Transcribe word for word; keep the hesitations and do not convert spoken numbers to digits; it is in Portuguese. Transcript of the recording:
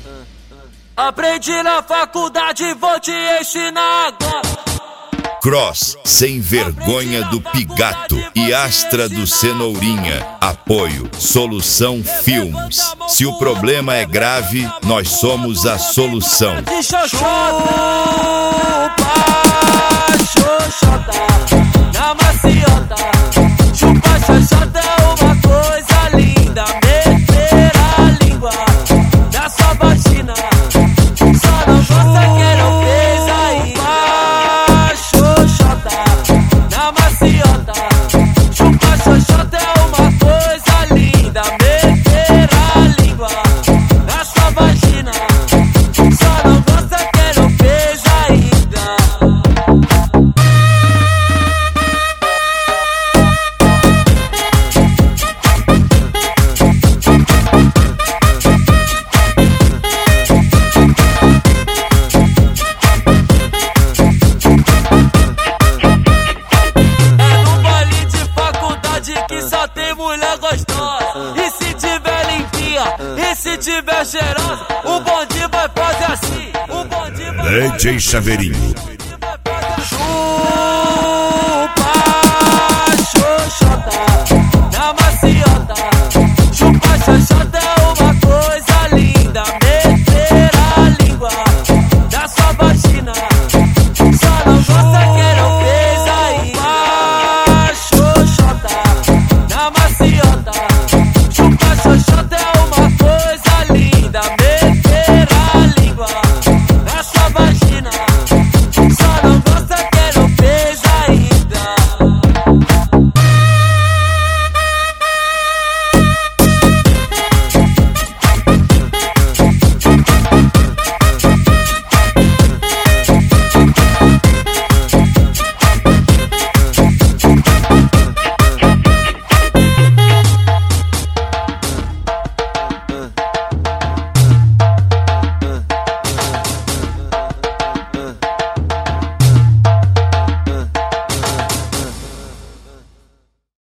Aprendi na faculdade, vou te ensinar agora. Cross, sem vergonha do Pigato e Astra do Cenourinha. Apoio, Solução Filmes. Se o problema é grave, nós somos a solução. De xoxota, xoxota, na maciota. Chupa xoxota é uma coisa linda. Meter a língua na sua vagina. Só não gosta que não fez ainda. Na maciota, chupa xoxota é uma coisa linda. Meter a língua na sua vagina. Só não gosta quem não fez ainda. Que só tem mulher gostosa. E se tiver limpinha, e se tiver cheirosa, o bonde vai fazer assim. O bonde vai D J Chaveirinho.